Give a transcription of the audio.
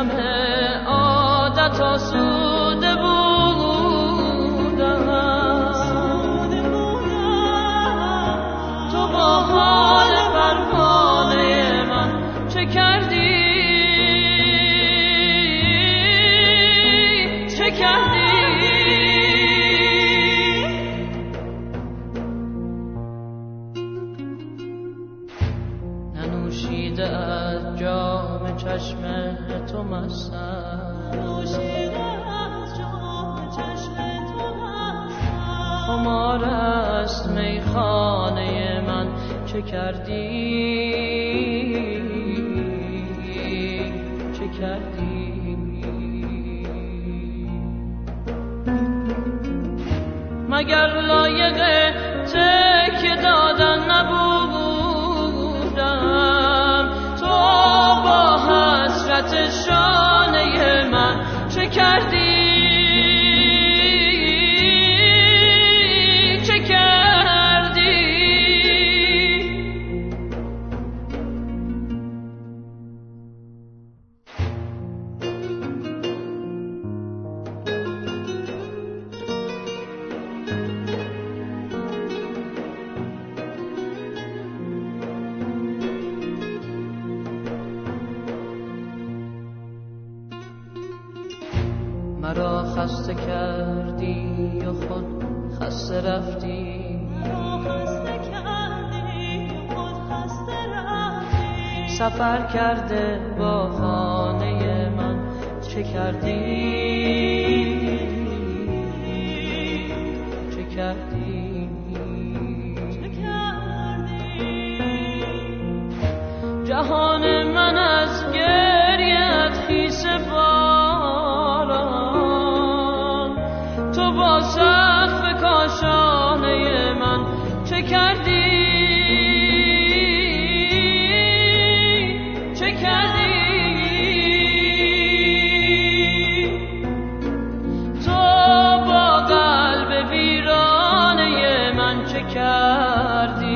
همه عادت آسوده بودم، تو با حال پروانه من چه کردی؟ چه کردی؟ ننوشیده از جام چشم تو مستم، خمار است میخانه من چه کردی؟ چه کردی؟ مگر لایق تکیه دادن نبودم؟ تو با حسرت شانه من چه کردی؟ چه کردی؟ مرا خسته کردی و خود خسته رفتی، سفر کرده با خانه من چه کردی؟ چه کردی؟ جهان من از گریت خیس باران، تو با سقف کاشانه من چه کردی؟ چه کردی؟ تو با قلب ویرانه من چه کردی؟